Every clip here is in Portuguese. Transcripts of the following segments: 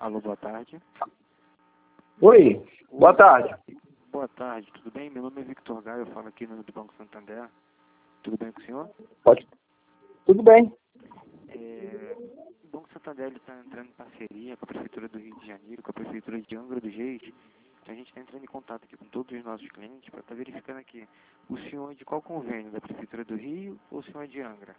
Alô, boa tarde. Oi, boa tarde. Boa tarde, tudo bem? Meu nome é Victor Gaio, eu falo aqui no do Banco Santander. Tudo bem com o senhor? Pode. Tudo bem. O Banco Santander está entrando em parceria com a Prefeitura do Rio de Janeiro, com a Prefeitura de Angra dos Reis. A gente está entrando em contato aqui com todos os nossos clientes para estar verificando aqui. O senhor é de qual convênio? Da Prefeitura do Rio ou o senhor é de Angra?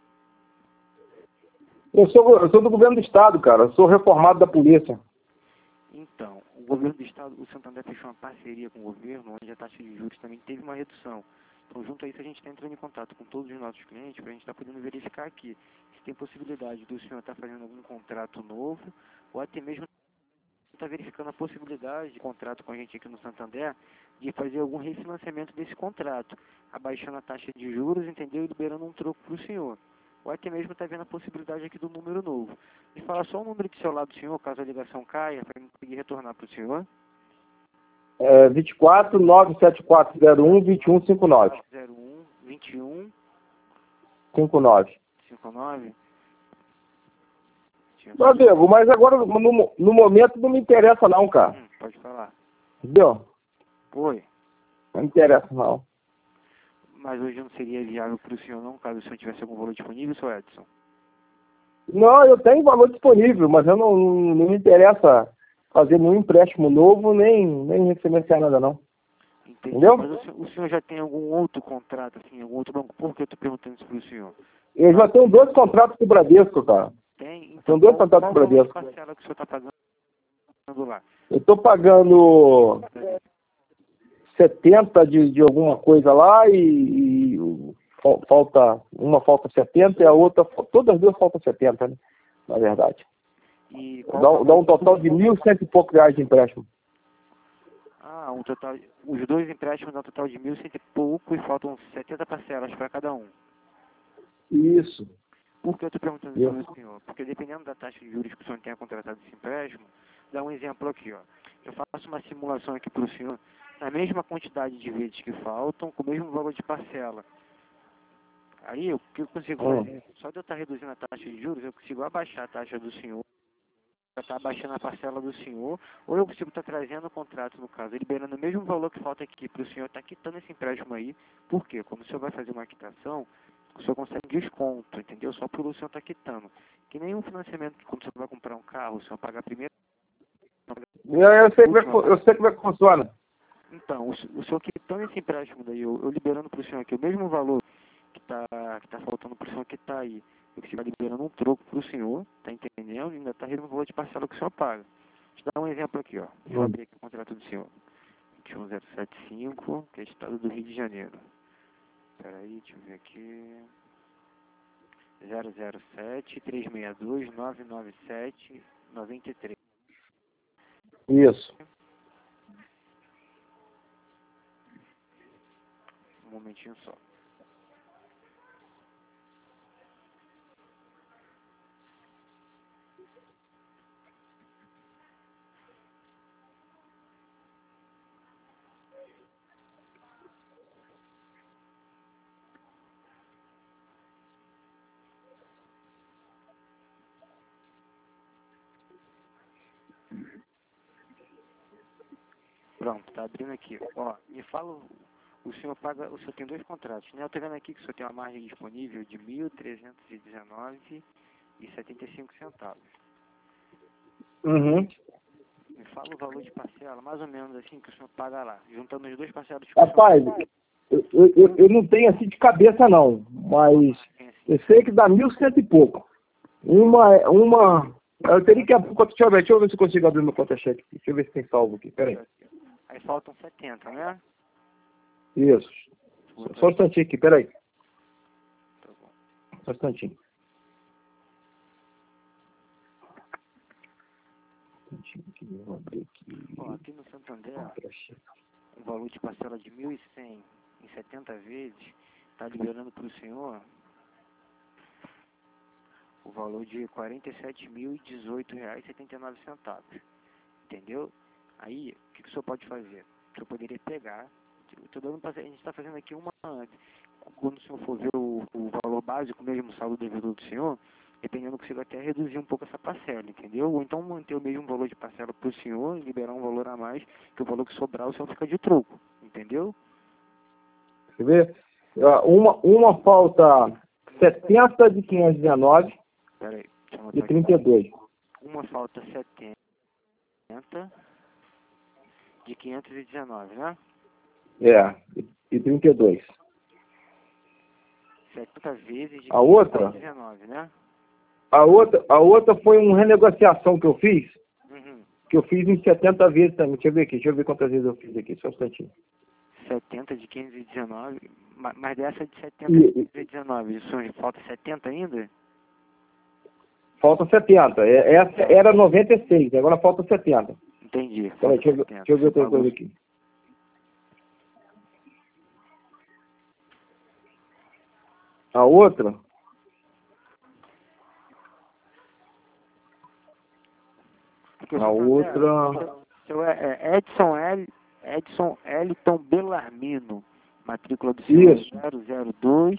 Eu sou do governo do estado, cara. Eu sou reformado da polícia. Então, o governo do estado, o Santander fechou uma parceria com o governo, onde a taxa de juros também teve uma redução. Então, junto a isso, a gente está entrando em contato com todos os nossos clientes para a gente estar podendo verificar aqui se tem possibilidade do senhor estar fazendo algum contrato novo ou até mesmo estar verificando a possibilidade de contrato com a gente aqui no Santander de fazer algum refinanciamento desse contrato, abaixando a taxa de juros, entendeu? E liberando um troco para o senhor. Ou até mesmo está vendo a possibilidade aqui do número novo. Me fala só o número de celular do senhor, caso a ligação caia, para eu conseguir retornar para o senhor. 24 97401 2159. 01 21 59. 59. Meu amigo, mas agora no momento não me interessa não, cara. Pode falar. Entendeu? Oi. Não me interessa não. Mas hoje não seria viável para o senhor não, caso o senhor tivesse algum valor disponível, seu Edson? Não, eu tenho valor disponível, mas eu não me interessa fazer nenhum empréstimo novo, nem refinanciar nada não. Entendi. Entendeu? Mas o senhor já tem algum outro contrato, assim, algum outro banco? Por que eu estou perguntando isso para o senhor? Eu já tenho 2 contratos com o Bradesco, cara. Tem? Então, São 2 contratos qual com o o valor de Bradesco. parcela que o senhor está pagando lá? Eu estou pagando 70 de alguma coisa lá e falta 70 e a outra, todas as duas faltam 70, né? Na verdade. E Dá um total de 1.100 e poucos reais de empréstimo. Ah, os dois empréstimos dão um total de 1.100 e pouco e faltam 70 parcelas para cada um. Isso. Por que eu estou perguntando isso para o senhor? Porque dependendo da taxa de juros que o senhor tenha contratado esse empréstimo, dá um exemplo aqui, ó. Eu faço uma simulação aqui para o senhor, na mesma quantidade de vezes que faltam, com o mesmo valor de parcela. Aí, o que eu consigo fazer? Só de eu estar reduzindo a taxa de juros, eu consigo abaixar a taxa do senhor, já estar abaixando a parcela do senhor, ou eu consigo estar trazendo o contrato, no caso, liberando o mesmo valor que falta aqui para o senhor estar quitando esse empréstimo aí. Por quê? Quando o senhor vai fazer uma quitação, o senhor consegue desconto, entendeu? Só por o senhor estar quitando. Que nem um financiamento que quando o senhor vai comprar um carro, o senhor paga primeiro. Eu sei como é que funciona. Então, o senhor quitando esse empréstimo daí, eu liberando para o senhor aqui o mesmo valor que tá faltando para o senhor que está aí, eu consigo estar liberando um troco para o senhor, tá entendendo? E ainda está reduzindo o valor de parcela que o senhor paga. Deixa eu dar um exemplo aqui, ó. Deixa eu abrir aqui o contrato do senhor. 21075, que é estado do Rio de Janeiro. Peraí, deixa eu ver aqui. 007 362 997 93. Isso. Um momentinho só. Pronto, tá abrindo aqui. Ó, me fala, o senhor tem dois contratos, né? Eu tô vendo aqui que o senhor tem uma margem disponível de 1.319,75 centavos. Uhum. Me fala o valor de parcela, mais ou menos assim, que o senhor paga lá, juntando os dois parcelos que Rapaz, eu não tenho assim de cabeça não, mas eu sei que dá 1.100 e pouco. Eu teria que abrir, deixa eu ver se eu consigo abrir meu conta-cheque. Deixa eu ver se tem salvo aqui, peraí. Aí faltam 70, né? Isso. Só um instantinho aqui, peraí. Tá bom. Só um instantinho. Ó, aqui no Santander, um valor de parcela de 1.100 em 70 vezes, está liberando para o senhor o valor de R$ 47.018,79. Entendeu? Aí, o que o senhor pode fazer? O senhor poderia pegar, a gente está fazendo aqui uma antes. Quando o senhor for ver o valor básico, mesmo o saldo devedor do senhor, dependendo, eu consigo até reduzir um pouco essa parcela, entendeu? Ou então manter o mesmo valor de parcela para o senhor e liberar um valor a mais, que o valor que sobrar o senhor fica de troco, entendeu? Quer ver? Uma falta 70 de 519 Pera aí, deixa eu e anotar aqui. 32. Uma falta 70 de 519, né? E 32. 70 vezes de A outra? 519, né? A outra foi uma renegociação que eu fiz Uhum. em 70 vezes também. Deixa eu ver quantas vezes eu fiz aqui, só um instantinho. 70 de 519, mas dessa de 70 E- de 519, isso falta 70 ainda? Falta 70. Essa era 96, agora falta 70. Entendi. Peraí, Falta deixa eu 70. ver Você outra pagou coisa aqui. A outra, porque o a seu nome outra, seu é Edson Eliton Belarmino, matrícula do senhor isso, 002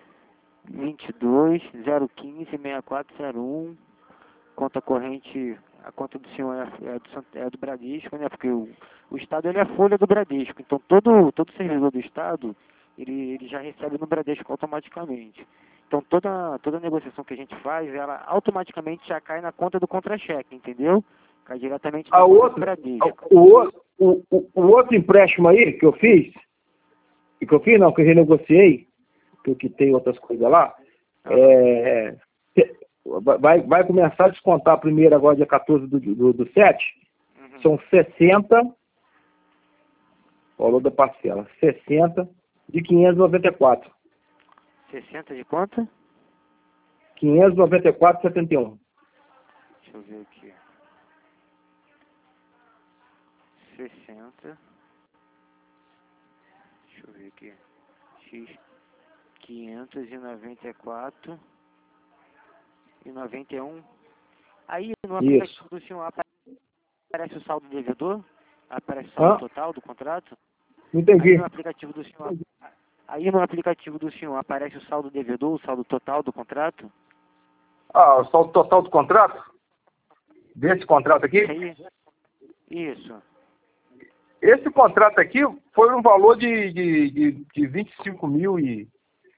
22 015 6401, conta corrente, a conta do senhor é do Bradesco, né? Porque o Estado ele é a folha do Bradesco, então todo servidor do Estado ele já recebe no Bradesco automaticamente. Então toda negociação que a gente faz, ela automaticamente já cai na conta do contra-cheque, entendeu? Cai diretamente na a conta do outra, Bradesco. o outro empréstimo aí que eu fiz, que eu renegociei, que eu quitei outras coisas lá, vai começar a descontar primeiro agora dia 14 do 7, Uhum. são 60, valor da parcela, 60 de 594. 60 de quanto? 594,71. Deixa eu ver aqui. 60. Deixa eu ver aqui. X 594 e 91. Aí no aplicativo Isso. do senhor aparece o saldo devedor? Aparece o saldo total do contrato? Não Aí entendi. no aplicativo do senhor, aí no aplicativo do senhor aparece o saldo devedor, o saldo total do contrato? Ah, só o total do contrato? Desse contrato aqui? Isso aí? Isso. Esse contrato aqui foi um valor de 25 mil e...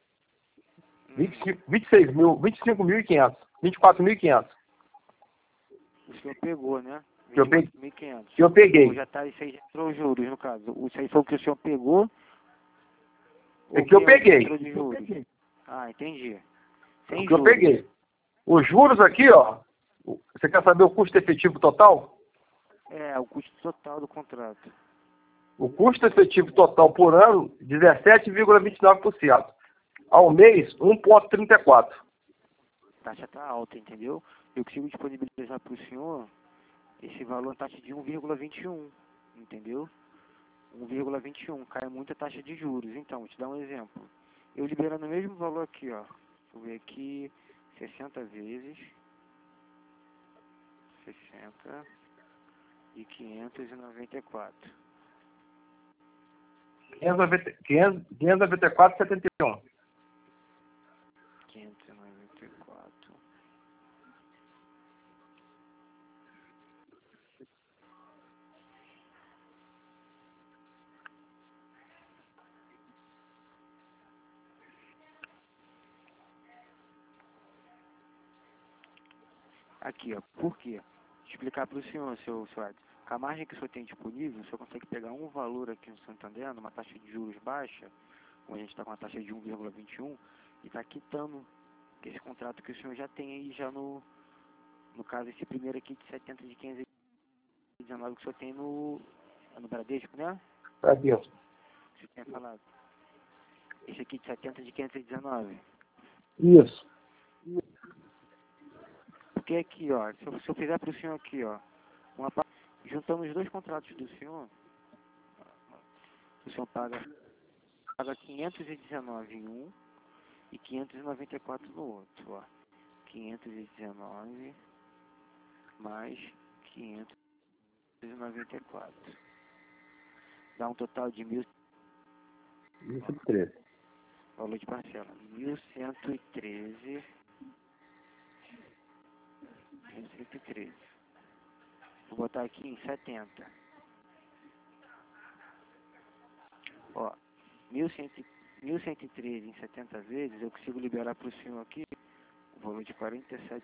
26 mil, 25.500, 24.500. O senhor pegou, né? Que eu peguei. 24.500. Que eu peguei. Ou já tá, isso aí já entrou os juros, no caso. Isso aí foi o que o senhor pegou? É Ou que eu quem peguei. entrou de juros? Ah, entendi. Sem O que eu juros. peguei. Os juros aqui, ó. Você quer saber o custo efetivo total? É, o custo total do contrato. O custo efetivo total por ano, 17,29%. Ao mês, 1,34%. A taxa tá alta, entendeu? Eu consigo disponibilizar para o senhor esse valor, taxa de 1,21, entendeu? 1,21, cai muito a taxa de juros. Então, vou te dar um exemplo. Eu liberando o mesmo valor aqui, ó. Deixa eu ver aqui, 60 vezes, 60 e 594. 594,71. 594. Aqui, ó. Por quê? Explicar para o senhor, seu Edson. Com a margem que o senhor tem disponível, o senhor consegue pegar um valor aqui no Santander, numa taxa de juros baixa, como a gente está com uma taxa de 1,21, e está quitando esse contrato que o senhor já tem aí, já no caso, esse primeiro aqui de 70 de 519 que o senhor tem no Bradesco, né? Aqui, ó. Você tinha falado. Esse aqui de 70 de 519. Isso. Porque aqui, ó, se eu fizer para o senhor aqui, ó, juntando os dois contratos do senhor, o senhor paga 519 em um e 594 no outro, ó. 519 mais 594. Dá um total de 113. valor de parcela, 1.113 1113. Vou botar aqui em 70. Ó, 1113 em 70 vezes, eu consigo liberar para o senhor aqui o valor de R$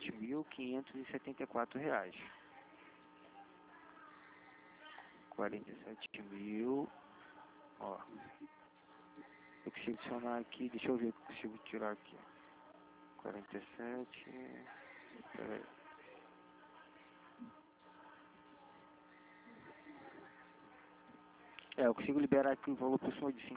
47.574. 47.000, ó. Eu consigo adicionar aqui, deixa eu ver o que eu consigo tirar aqui. 47, peraí. Eu consigo liberar aqui o valor para o senhor de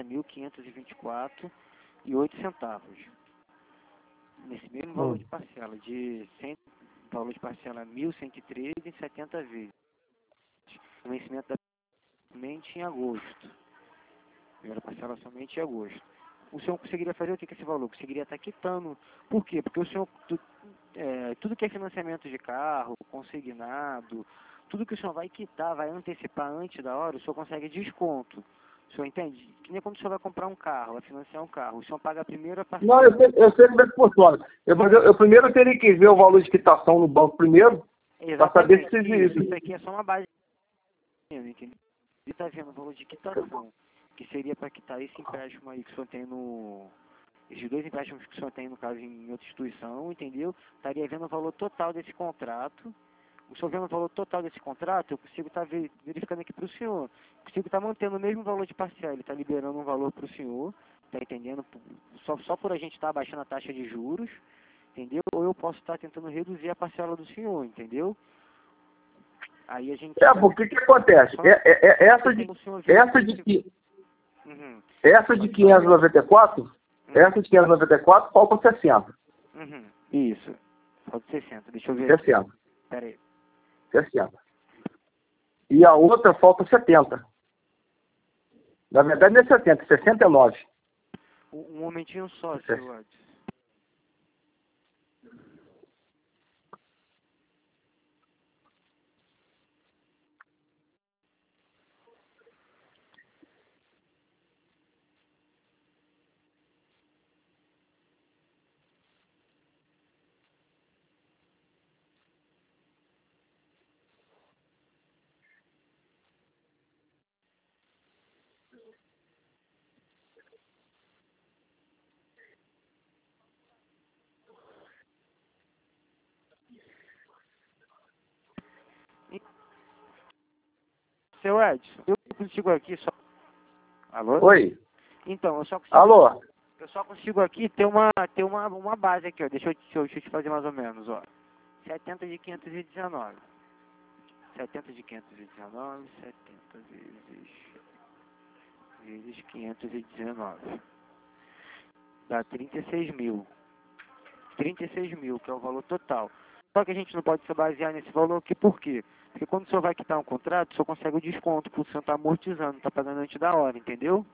50.524,08. Nesse mesmo valor de parcela, de 100, valor de parcela 1.113 em 70 vezes. O vencimento da somente em agosto. Primeira parcela somente em agosto. O senhor conseguiria fazer o que com esse valor? Conseguiria estar quitando. Por quê? Porque o senhor, tudo que é financiamento de carro, consignado, tudo que o senhor vai quitar, vai antecipar antes da hora, o senhor consegue desconto. O senhor entende? Que nem quando o senhor vai comprar um carro, vai financiar um carro, o senhor paga a primeira parcela. Não, eu sei como é que funciona. Eu primeiro teria que ver o valor de quitação no banco primeiro, para saber se existe. Isso aqui é só uma base, entendeu? Ele está vendo o valor de quitação, que seria para quitar esse empréstimo aí que o senhor tem no... Esses dois empréstimos que o senhor tem, no caso, em outra instituição, entendeu? Estaria vendo o valor total desse contrato. O senhor vendo o valor total desse contrato, eu consigo estar verificando aqui para o senhor. Consigo estar mantendo o mesmo valor de parcela. Ele está liberando um valor para o senhor, está entendendo? Só por a gente estar abaixando a taxa de juros, entendeu? Ou eu posso estar tentando reduzir a parcela do senhor, entendeu? Aí a gente... Porque o que acontece? Essa de 594, essa de 594 faltam 60. Isso. Falta 60. Deixa eu ver. 60. Pera aí. 60. E a outra falta 70. Na verdade não é 70, é 69. Um momentinho só, senhor Edson. Seu Edson, eu consigo aqui só... Alô? Oi. Então, eu só consigo... Alô? Eu só consigo aqui ter uma base aqui, ó. Deixa eu te fazer mais ou menos, ó. 70 de 519. 70 de 519, 70 vezes 519. Dá 36 mil. 36 mil, que é o valor total. Só que a gente não pode se basear nesse valor aqui, por quê? Porque quando o senhor vai quitar um contrato, o senhor consegue o desconto, porque o senhor está amortizando, está pagando antes da hora, entendeu?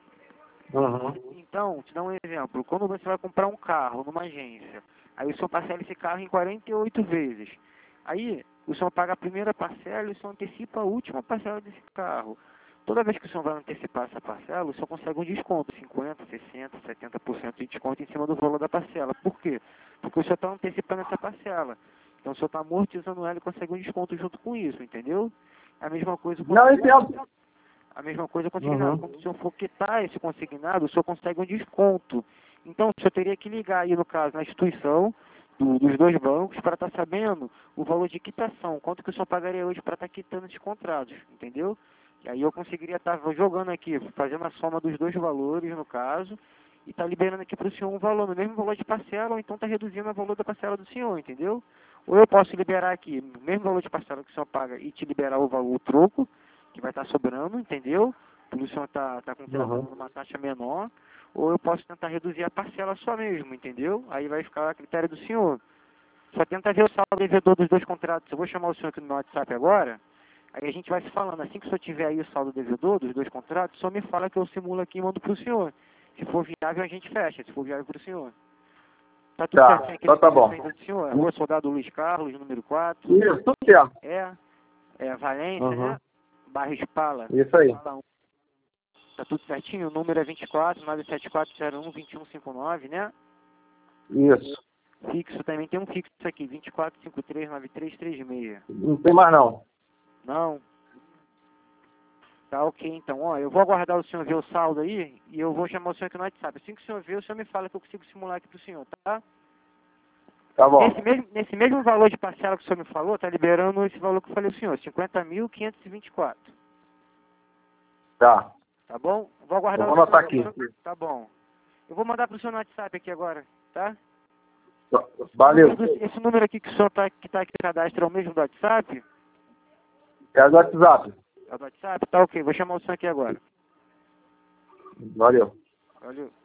Então, te dar um exemplo. Quando você vai comprar um carro numa agência, aí o senhor parcela esse carro em 48 vezes. Aí, o senhor paga a primeira parcela e o senhor antecipa a última parcela desse carro. Toda vez que o senhor vai antecipar essa parcela, o senhor consegue um desconto, 50%, 60%, 70% de desconto em cima do valor da parcela. Por quê? Porque o senhor está antecipando essa parcela. Então, o senhor está amortizando ela e consegue um desconto junto com isso, entendeu? A mesma coisa... Não, entendo. A mesma coisa consignado. Quando o senhor for quitar esse consignado, o senhor consegue um desconto. Então, o senhor teria que ligar aí, no caso, na instituição dos dois bancos para estar sabendo o valor de quitação, quanto que o senhor pagaria hoje para estar quitando esses contratos, entendeu? E aí eu conseguiria estar jogando aqui, fazendo a soma dos dois valores, no caso, e estar liberando aqui para o senhor um valor, no mesmo valor de parcela, ou então está reduzindo o valor da parcela do senhor, entendeu? Ou eu posso liberar aqui, no mesmo valor de parcela que o senhor paga, e te liberar o valor, o troco, que vai estar sobrando, entendeu? Por isso o senhor está contratando uma taxa menor, ou eu posso tentar reduzir a parcela só mesmo, entendeu? Aí vai ficar a critério do senhor. Só tenta ver o saldo devedor dos dois contratos. Eu vou chamar o senhor aqui no meu WhatsApp agora, aí a gente vai se falando. Assim que o senhor tiver aí o saldo devedor dos dois contratos, só me fala que eu simulo aqui e mando para o senhor. Se for viável, a gente fecha. Se for viável para o senhor. Tá tudo certinho aqui então tá bom. do senhor? Rua Soldado Luiz Carlos, número 4. Isso, tudo certo. É Valência, né? Bairro Espala. Isso aí. Espala 1. Tá tudo certinho? O número é 24 97401 2159, né? Isso. Fixo também, tem um fixo aqui, 24539336. Não tem mais não. Não? Tá ok, então. Ó, eu vou aguardar o senhor ver o saldo aí e eu vou chamar o senhor aqui no WhatsApp. Assim que o senhor ver, o senhor me fala que eu consigo simular aqui pro senhor, tá? Tá bom. Nesse mesmo valor de parcela que o senhor me falou, tá liberando esse valor que eu falei ao senhor, 50.524. Tá. Tá bom? Vou aguardar Eu vou o senhor. anotar aqui. Tá bom. Eu vou mandar pro senhor no WhatsApp aqui agora, tá? Valeu. Esse número aqui que o senhor que tá aqui no cadastro é o mesmo do WhatsApp? É do WhatsApp. É o do WhatsApp? Tá ok, vou chamar o senhor aqui agora. Valeu. Valeu.